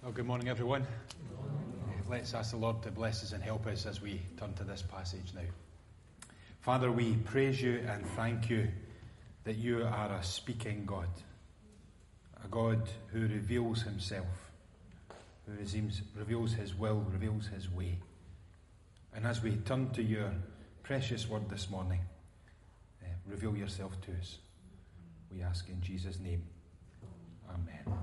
Well, good morning, everyone. Let's ask the Lord to bless us and help us as we turn to this passage now. Father, we praise you and thank you that you are a speaking God, a God who reveals himself, who reveals his will, reveals his way. And as we turn to your precious word this morning, reveal yourself to us. We ask in Jesus' name. Amen.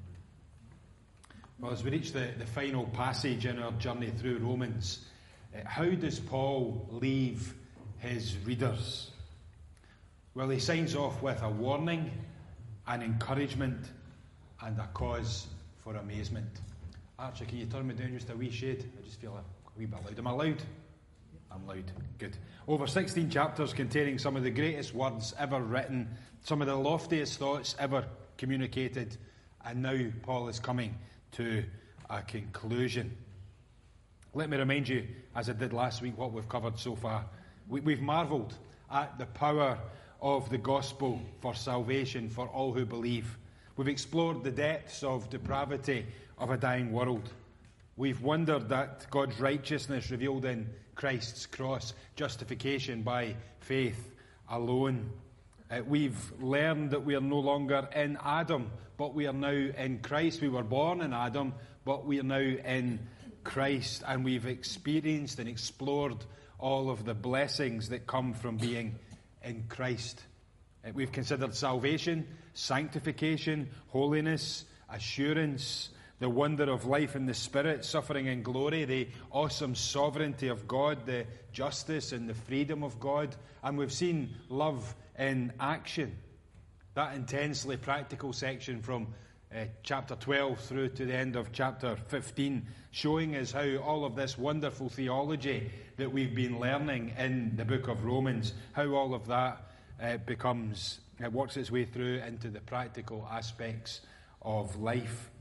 Well, as we reach the final passage in our journey through Romans, how does Paul leave his readers? Well, he signs off with a warning, an encouragement, and a cause for amazement. Archie, can you turn me down just a wee shade? I just feel a wee bit loud. Am I loud? I'm loud. Good. Over 16 chapters containing some of the greatest words ever written, some of the loftiest thoughts ever communicated, and now Paul is coming to a conclusion. Let me remind you, as I did last week, what we've covered so far. We've marvelled at the power of the gospel for salvation for all who believe. We've explored the depths of depravity of a dying world. We've wondered at God's righteousness revealed in Christ's cross, justification by faith alone. We've learned that we are no longer in Adam, but we are now in Christ. We were born in Adam, but we are now in Christ. And we've experienced and explored all of the blessings that come from being in Christ. We've considered salvation, sanctification, holiness, assurance, the wonder of life in the Spirit, suffering and glory, the awesome sovereignty of God, the justice and the freedom of God. And we've seen love in action. That intensely practical section from chapter 12 through to the end of chapter 15, showing us how all of this wonderful theology that we've been learning in the book of Romans, how all of that works its way through into the practical aspects of life.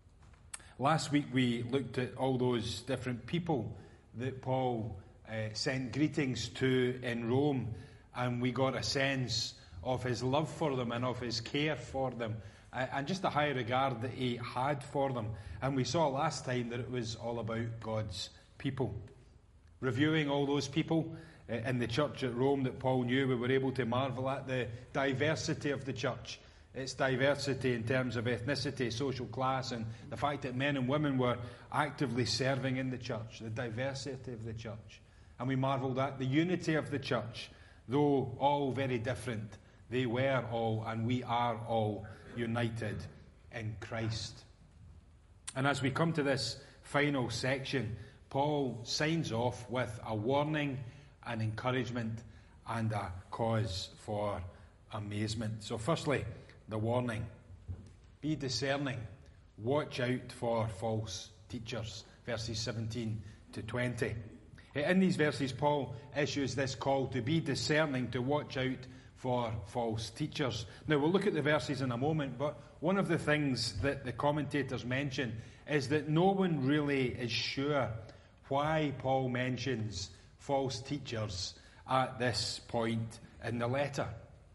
Last week we looked at all those different people that Paul sent greetings to in Rome, and we got a sense of his love for them and of his care for them, and just the high regard that he had for them. And we saw last time that it was all about God's people. Reviewing all those people in the church at Rome that Paul knew, we were able to marvel at the diversity of the church. Its diversity in terms of ethnicity, social class, and the fact that men and women were actively serving in the church, the diversity of the church. And we marvelled at the unity of the church. Though all very different, they were all, and we are all, united in Christ. And as we come to this final section, Paul signs off with a warning, an encouragement, and a cause for amazement. So firstly, the warning. Be discerning. Watch out for false teachers. Verses 17 to 20. In these verses, Paul issues this call to be discerning, to watch out for false teachers. Now, we'll look at the verses in a moment, but one of the things that the commentators mention is that no one really is sure why Paul mentions false teachers at this point in the letter.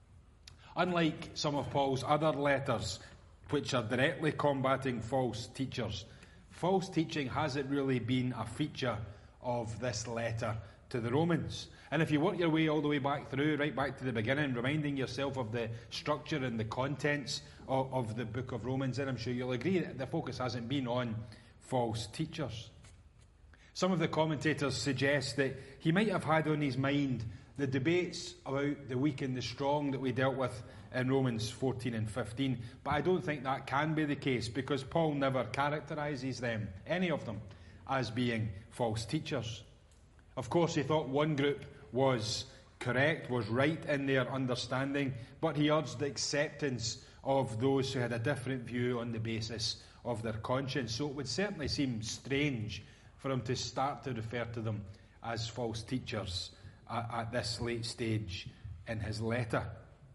Unlike some of Paul's other letters, which are directly combating false teachers, false teaching hasn't really been a feature of this letter to the Romans. And if you work your way all the way back through, right back to the beginning, reminding yourself of the structure and the contents of the book of Romans, then I'm sure you'll agree that the focus hasn't been on false teachers. Some of the commentators suggest that he might have had on his mind the debates about the weak and the strong that we dealt with in Romans 14 and 15, but I don't think that can be the case, because Paul never characterises them, any of them, as being false teachers. Of course, he thought one group was correct, was right in their understanding, but he urged the acceptance of those who had a different view on the basis of their conscience. So it would certainly seem strange for him to start to refer to them as false teachers at this late stage in his letter.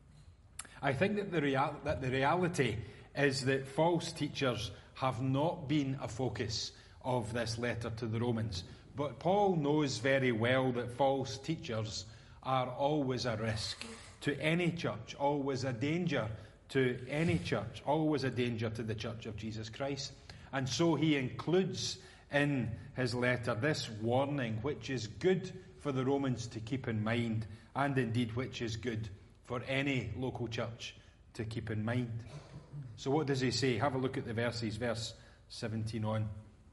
I think that the reality is that false teachers have not been a focus of this letter to the Romans. But Paul knows very well that false teachers are always a risk to any church, always a danger to any church, always a danger to the Church of Jesus Christ. And so he includes in his letter this warning, which is good for the Romans to keep in mind, and indeed which is good for any local church to keep in mind. So what does he say? Have a look at the verses, verse 17 on.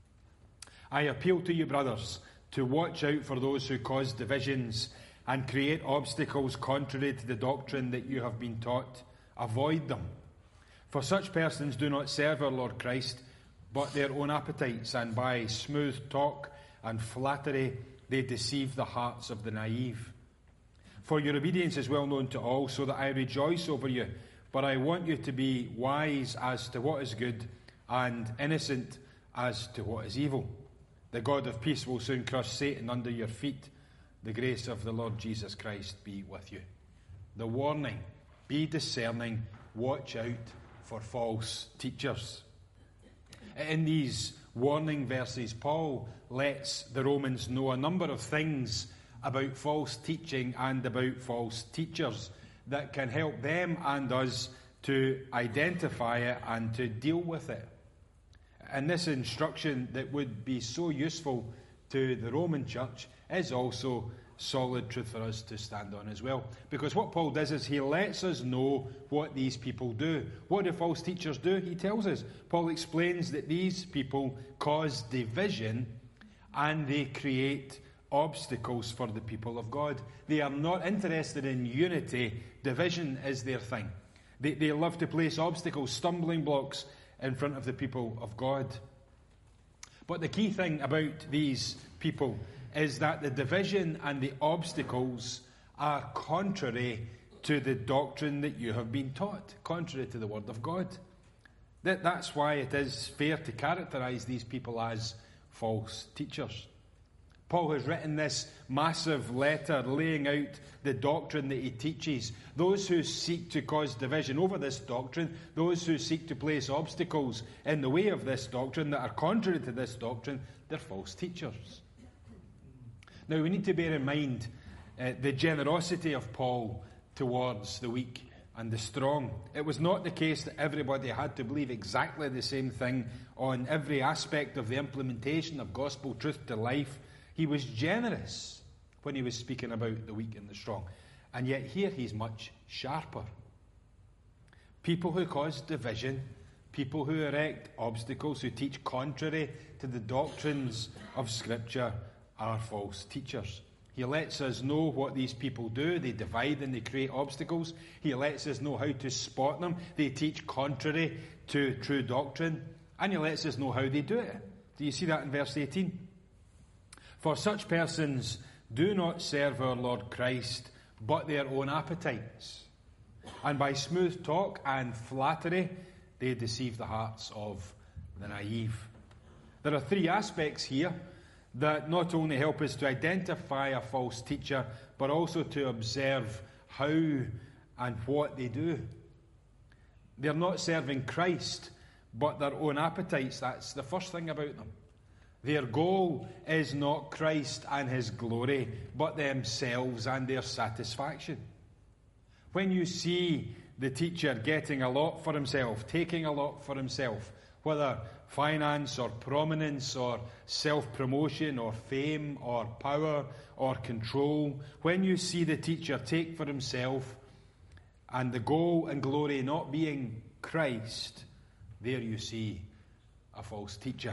I appeal to you, brothers, to watch out for those who cause divisions and create obstacles contrary to the doctrine that you have been taught. Avoid them. For such persons do not serve our Lord Christ, but their own appetites, and by smooth talk and flattery they deceive the hearts of the naive. For your obedience is well known to all, so that I rejoice over you. But I want you to be wise as to what is good, and innocent as to what is evil. The God of peace will soon crush Satan under your feet. The grace of the Lord Jesus Christ be with you. The warning: be discerning, watch out for false teachers. In these warning verses, Paul lets the Romans know a number of things about false teaching and about false teachers that can help them and us to identify it and to deal with it. And this instruction that would be so useful to the Roman church is also solid truth for us to stand on as well. Because what Paul does is he lets us know what these people do. What do false teachers do? He tells us. Paul explains that these people cause division and they create obstacles for the people of God. They are not interested in unity. Division is their thing. They love to place obstacles, stumbling blocks in front of the people of God. But the key thing about these people is that the division and the obstacles are contrary to the doctrine that you have been taught, contrary to the Word of God. That's why it is fair to characterize these people as false teachers. Paul has written this massive letter laying out the doctrine that he teaches. Those who seek to cause division over this doctrine, those who seek to place obstacles in the way of this doctrine that are contrary to this doctrine, they're false teachers. Now, we need to bear in mind the generosity of Paul towards the weak and the strong. It was not the case that everybody had to believe exactly the same thing on every aspect of the implementation of gospel truth to life. He was generous when he was speaking about the weak and the strong. And yet here he's much sharper. People who cause division, people who erect obstacles, who teach contrary to the doctrines of Scripture are false teachers. He lets us know what these people do. They divide and they create obstacles. He lets us know how to spot them. They teach contrary to true doctrine. And he lets us know how they do it. Do you see that in verse 18? For such persons do not serve our Lord Christ, but their own appetites. And by smooth talk and flattery, they deceive the hearts of the naive. There are three aspects here that not only help us to identify a false teacher, but also to observe how and what they do. They're not serving Christ, but their own appetites. That's the first thing about them. Their goal is not Christ and his glory, but themselves and their satisfaction. When you see the teacher getting a lot for himself, taking a lot for himself, whether finance or prominence or self-promotion or fame or power or control, when you see the teacher take for himself and the goal and glory not being Christ, there you see a false teacher.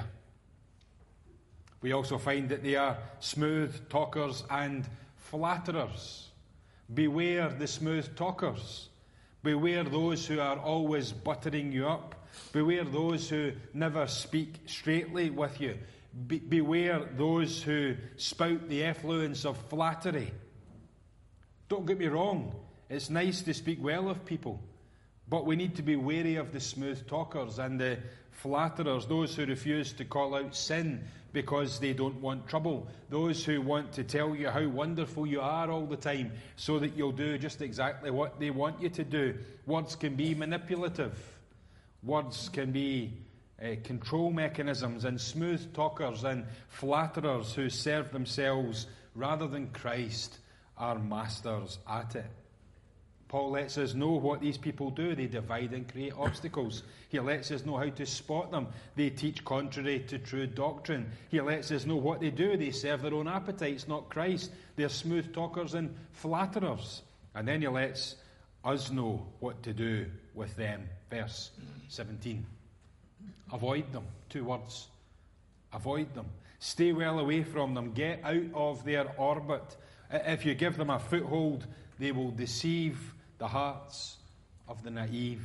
We also find that they are smooth talkers and flatterers. Beware the smooth talkers. Beware those who are always buttering you up. Beware those who never speak straightly with you. Beware those who spout the effluence of flattery. Don't get me wrong. It's nice to speak well of people. But we need to be wary of the smooth talkers and the flatterers, those who refuse to call out sin because they don't want trouble, those who want to tell you how wonderful you are all the time so that you'll do just exactly what they want you to do. Words can be manipulative. Words can be control mechanisms, and smooth talkers and flatterers who serve themselves rather than Christ are masters at it. Paul lets us know what these people do. They divide and create obstacles. He lets us know how to spot them. They teach contrary to true doctrine. He lets us know what they do. They serve their own appetites, not Christ. They're smooth talkers and flatterers. And then he lets us know what to do with them. Verse 17. Avoid them. 2 words. Avoid them. Stay well away from them. Get out of their orbit. If you give them a foothold, they will deceive the hearts of the naive.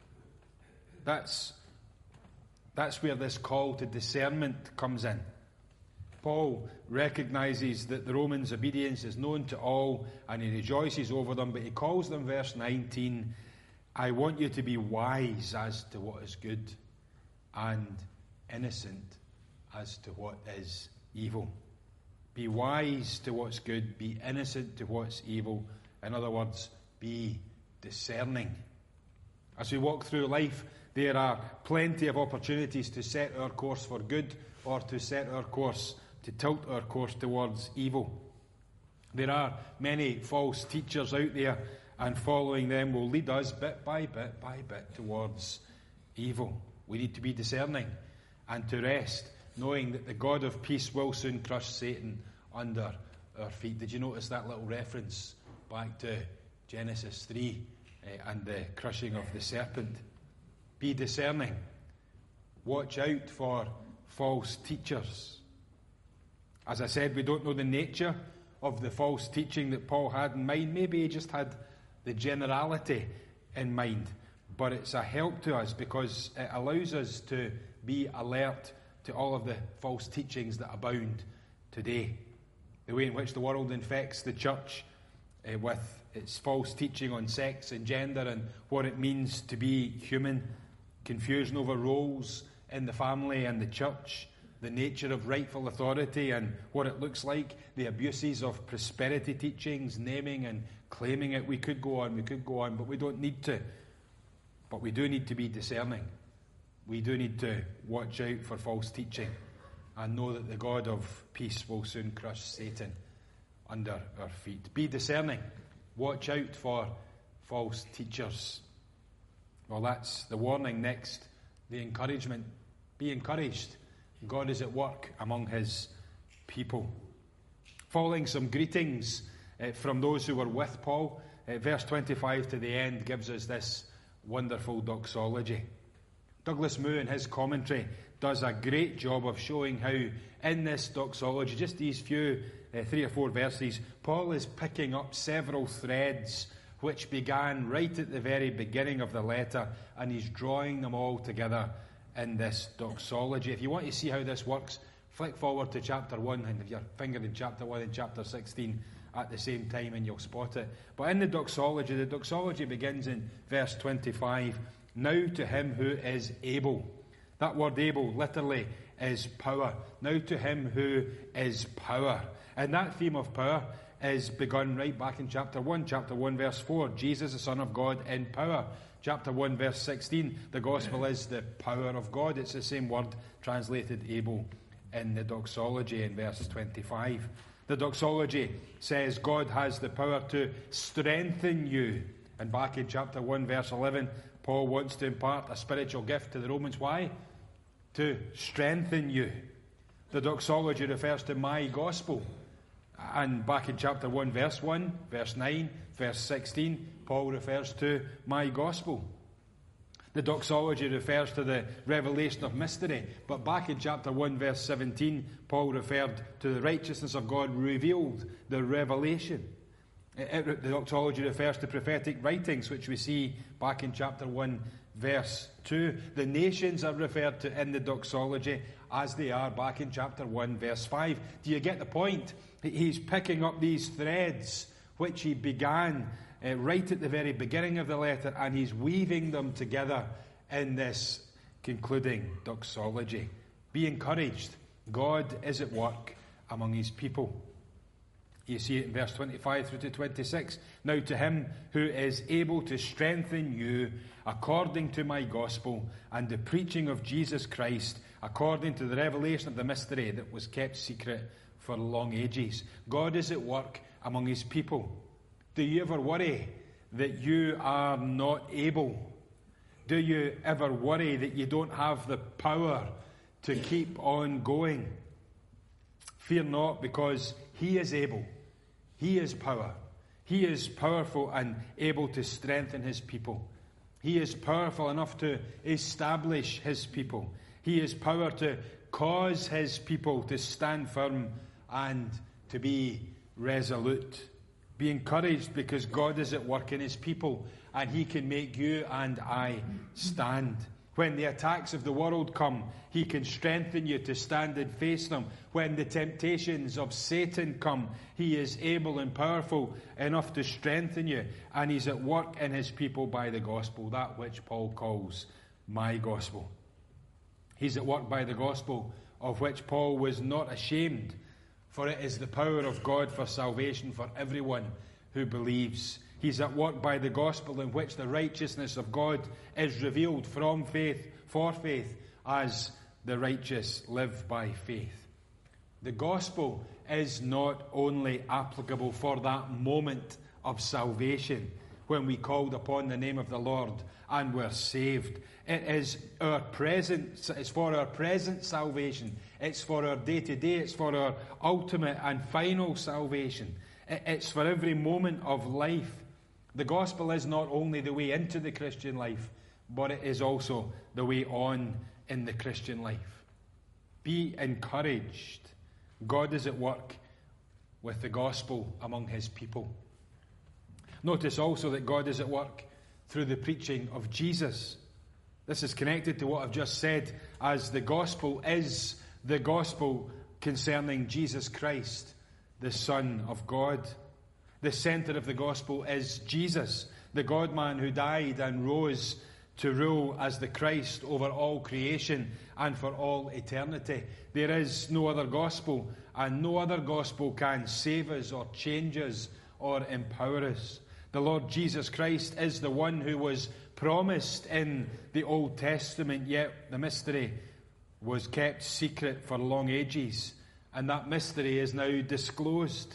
That's where this call to discernment comes in. Paul recognizes that the Romans' obedience is known to all, and he rejoices over them, but he calls them, verse 19, I want you to be wise as to what is good, and innocent as to what is evil. Be wise to what's good, be innocent to what's evil. In other words, be discerning. As we walk through life, there are plenty of opportunities to set our course for good or to set our course, to tilt our course towards evil. There are many false teachers out there, and following them will lead us bit by bit towards evil. We need to be discerning and to rest, knowing that the God of peace will soon crush Satan under our feet. Did you notice that little reference back to Genesis 3 and the crushing of the serpent? Be discerning. Watch out for false teachers. As I said, we don't know the nature of the false teaching that Paul had in mind. Maybe he just had the generality in mind. But it's a help to us because it allows us to be alert to all of the false teachings that abound today. The way in which the world infects the church with its false teaching on sex and gender and what it means to be human, confusion over roles in the family and the church, the nature of rightful authority and what it looks like, the abuses of prosperity teachings, naming and claiming it. We could go on, but we don't need to. But we do need to be discerning. We do need to watch out for false teaching and know that the God of peace will soon crush Satan under our feet. Be discerning. Watch out for false teachers. Well, that's the warning. Next, the encouragement. Be encouraged. God is at work among his people. Following some greetings from those who were with Paul, verse 25 to the end gives us this wonderful doxology. Douglas Moo, in his commentary, does a great job of showing how in this doxology, just these few 3 or 4 verses, Paul is picking up several threads which began right at the very beginning of the letter, and he's drawing them all together in this doxology. If you want to see how this works, flick forward to chapter 1, and if your finger in chapter 1 and chapter 16 at the same time, and you'll spot it. But in the doxology begins in verse 25. Now to him who is able. That word able literally is power. Now to him who is power. And that theme of power is begun right back in chapter 1. Chapter 1 verse 4, Jesus the Son of God in power. Chapter 1 verse 16, the gospel is the power of God. It's the same word translated able in the doxology in verse 25. The doxology says God has the power to strengthen you. And back in chapter 1 verse 11, Paul wants to impart a spiritual gift to the Romans. Why? To strengthen you. The doxology refers to my gospel. And back in chapter 1, verse 1, verse 9, verse 16, Paul refers to my gospel. The doxology refers to the revelation of mystery. But back in chapter 1, verse 17, Paul referred to the righteousness of God revealed, the revelation. The doxology refers to prophetic writings, which we see back in chapter 1, verse 2. The nations are referred to in the doxology as they are back in chapter 1, verse 5. Do you get the point? He's picking up these threads which he began right at the very beginning of the letter, and he's weaving them together in this concluding doxology. Be encouraged. God is at work among his people. You see it in verse 25 through to 26. Now to him who is able to strengthen you according to my gospel and the preaching of Jesus Christ, according to the revelation of the mystery that was kept secret for long ages. God is at work among his people. Do you ever worry that you are not able? Do you ever worry that you don't have the power to keep on going? Fear not, because He is able. He is power. He is powerful and able to strengthen His people. He is powerful enough to establish His people. He has power to cause His people to stand firm and to be resolute. Be encouraged, because God is at work in His people, and He can make you and I stand. When the attacks of the world come, He can strengthen you to stand and face them. When the temptations of Satan come, He is able and powerful enough to strengthen you, and He's at work in His people by the gospel, that which Paul calls my gospel. He's at work by the gospel, of which Paul was not ashamed, for it is the power of God for salvation for everyone who believes. He's at work by the gospel, in which the righteousness of God is revealed from faith for faith, as the righteous live by faith. The gospel is not only applicable for that moment of salvation, when we called upon the name of the Lord and were saved. It is it's for our present salvation. It's for our day-to-day. It's for our ultimate and final salvation. It's for every moment of life. The gospel is not only the way into the Christian life, but it is also the way on in the Christian life. Be encouraged. God is at work with the gospel among His people. Notice also that God is at work through the preaching of Jesus. This is connected to what I've just said, as the gospel is the gospel concerning Jesus Christ, the Son of God. The centre of the gospel is Jesus, the God-man who died and rose to rule as the Christ over all creation and for all eternity. There is no other gospel, and no other gospel can save us or change us or empower us. The Lord Jesus Christ is the one who was promised in the Old Testament, yet the mystery was kept secret for long ages, and that mystery is now disclosed.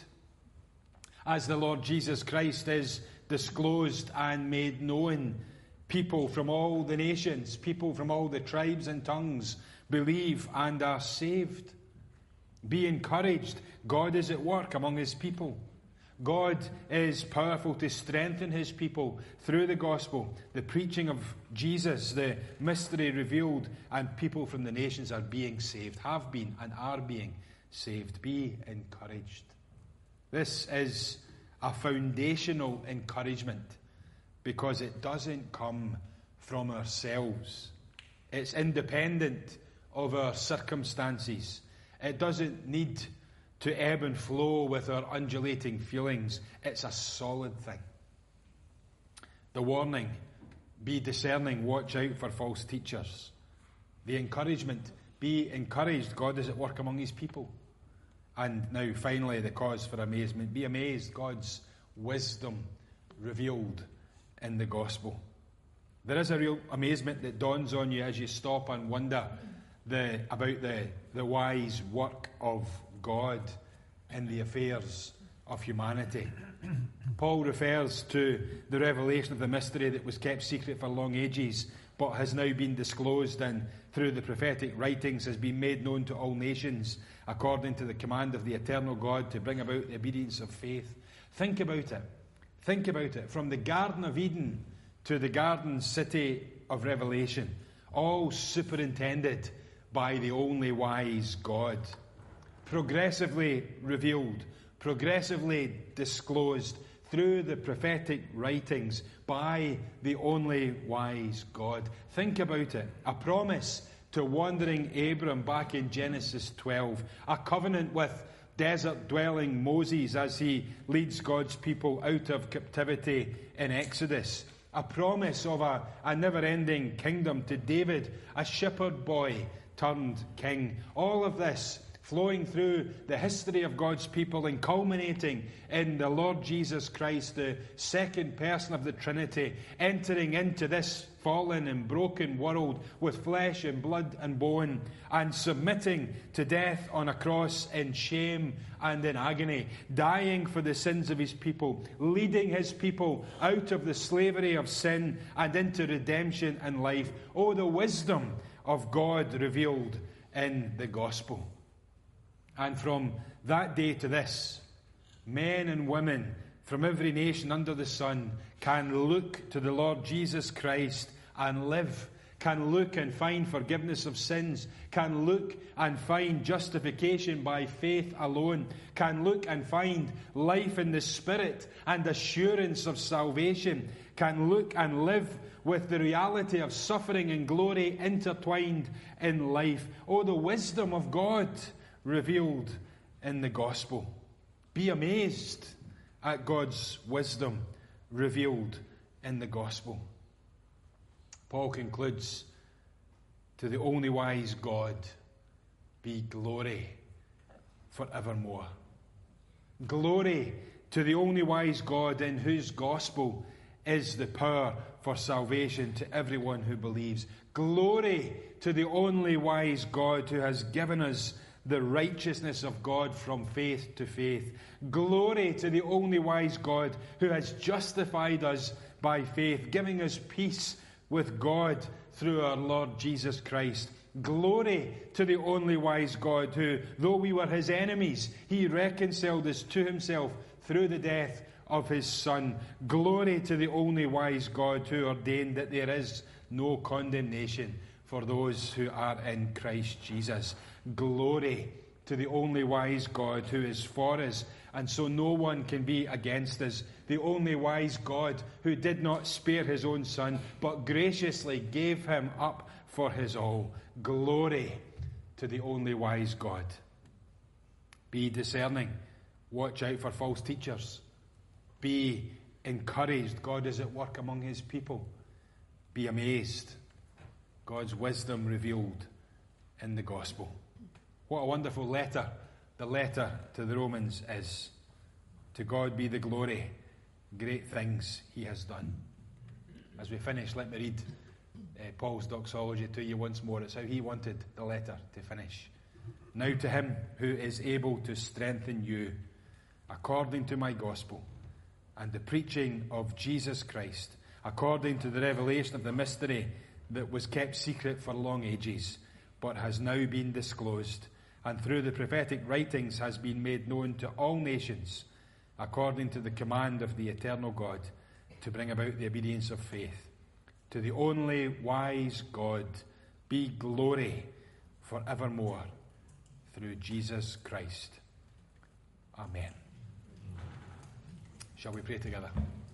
As the Lord Jesus Christ is disclosed and made known, people from all the nations, people from all the tribes and tongues believe and are saved. Be encouraged. God is at work among His people. God is powerful to strengthen His people through the gospel, the preaching of Jesus, the mystery revealed, and people from the nations are being saved, have been and are being saved. Be encouraged. This is a foundational encouragement, because it doesn't come from ourselves. It's independent of our circumstances. It doesn't need to ebb and flow with our undulating feelings. It's a solid thing. The warning, be discerning, watch out for false teachers. The encouragement, be encouraged, God is at work among His people. And now finally, the cause for amazement, be amazed, God's wisdom revealed in the gospel. There is a real amazement that dawns on you as you stop and wonder about the wise work of God in the affairs of humanity. Paul refers to the revelation of the mystery that was kept secret for long ages, but has now been disclosed and through the prophetic writings has been made known to all nations, according to the command of the eternal God to bring about the obedience of faith. Think about it. Think about it. From the Garden of Eden to the garden city of Revelation, all superintended by the only wise God. Progressively revealed, progressively disclosed through the prophetic writings by the only wise God. Think about it. A promise to wandering Abram back in Genesis 12. A covenant with desert-dwelling Moses as he leads God's people out of captivity in Exodus. A promise of a never-ending kingdom to David, a shepherd boy turned king. All of this flowing through the history of God's people and culminating in the Lord Jesus Christ, the second person of the Trinity, entering into this fallen and broken world with flesh and blood and bone, and submitting to death on a cross in shame and in agony, dying for the sins of his people, leading his people out of the slavery of sin and into redemption and life. Oh, the wisdom of God revealed in the gospel. And from that day to this, men and women from every nation under the sun can look to the Lord Jesus Christ and live, can look and find forgiveness of sins, can look and find justification by faith alone, can look and find life in the Spirit and assurance of salvation, can look and live with the reality of suffering and glory intertwined in life. Oh, the wisdom of God revealed in the gospel. Be amazed at God's wisdom revealed in the gospel. Paul concludes, to the only wise God be glory forevermore. Glory to the only wise God, in whose gospel is the power for salvation to everyone who believes. Glory to the only wise God, who has given us the righteousness of God from faith to faith. Glory to the only wise God, who has justified us by faith, giving us peace with God through our Lord Jesus Christ. Glory to the only wise God, who, though we were his enemies, he reconciled us to himself through the death of his Son. Glory to the only wise God, who ordained that there is no condemnation for those who are in Christ Jesus. Glory to the only wise God, who is for us, and so no one can be against us. The only wise God, who did not spare his own Son, but graciously gave him up for his all. Glory to the only wise God. Be discerning. Watch out for false teachers. Be encouraged. God is at work among his people. Be amazed. God's wisdom revealed in the gospel. What a wonderful letter the letter to the Romans is. To God be the glory. Great things he has done. As we finish, let me read Paul's doxology to you once more. It's how he wanted the letter to finish. Now to him who is able to strengthen you according to my gospel and the preaching of Jesus Christ, according to the revelation of the mystery that was kept secret for long ages, but has now been disclosed, and through the prophetic writings has been made known to all nations, according to the command of the eternal God, to bring about the obedience of faith. To the only wise God be glory forevermore, through Jesus Christ. Amen. Shall we pray together?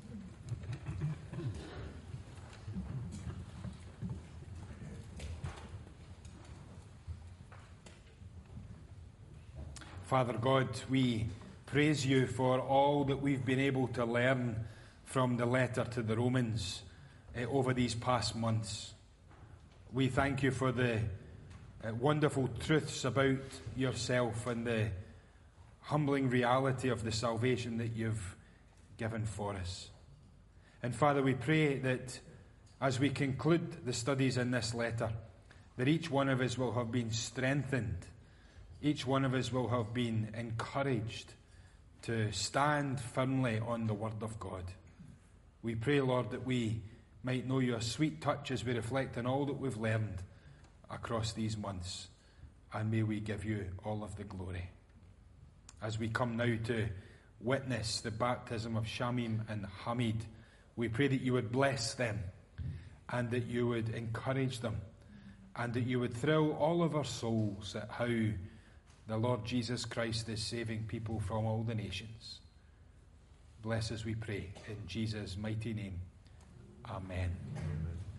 Father God, we praise you for all that we've been able to learn from the letter to the Romans over these past months. We thank you for the wonderful truths about yourself and the humbling reality of the salvation that you've given for us. And Father, we pray that as we conclude the studies in this letter, that each one of us will have been strengthened. Each one of us will have been encouraged to stand firmly on the Word of God. We pray, Lord, that we might know your sweet touch as we reflect on all that we've learned across these months. And may we give you all of the glory. As we come now to witness the baptism of Shamim and Hamid, we pray that you would bless them and that you would encourage them and that you would thrill all of our souls at how the Lord Jesus Christ is saving people from all the nations. Bless us, we pray, in Jesus' mighty name. Amen. Amen.